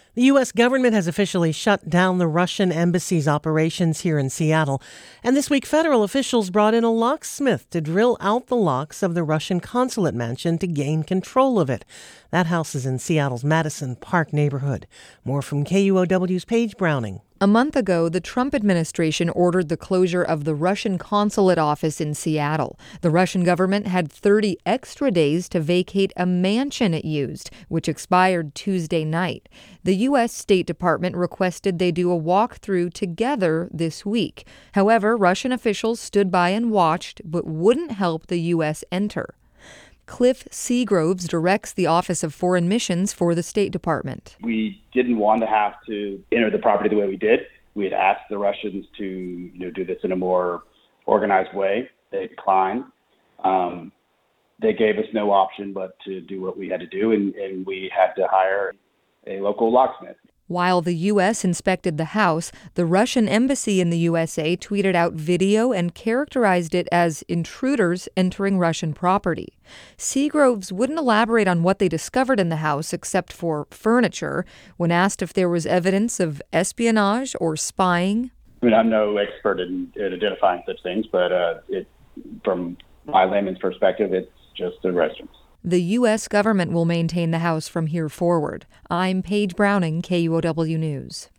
The U.S. government has officially shut down the Russian embassy's operations here in Seattle. And this week, federal officials brought in a locksmith to drill out the locks of the Russian consulate mansion to gain control of it. That house is in Seattle's Madison Park neighborhood. More from KUOW's Paige Browning. A month ago, the Trump administration ordered the closure of the Russian consulate office in Seattle. The Russian government had 30 extra days to vacate a mansion it used, which expired Tuesday night. The U.S. State Department requested they do a walkthrough together this week. However, Russian officials stood by and watched, but wouldn't help the U.S. enter. Cliff Seagroves directs the Office of Foreign Missions for the State Department. We didn't want to have to enter the property the way we did. We had asked the Russians to do this in a more organized way. They declined. They gave us no option but to do what we had to do, and we had to hire a local locksmith. While the U.S. inspected the house, the Russian embassy in the USA tweeted out video and characterized it as intruders entering Russian property. Seagroves wouldn't elaborate on what they discovered in the house except for furniture. When asked if there was evidence of espionage or spying, I'm no expert in identifying such things, but from my layman's perspective, it's just a residence. The U.S. government will maintain the house from here forward. I'm Paige Browning, KUOW News.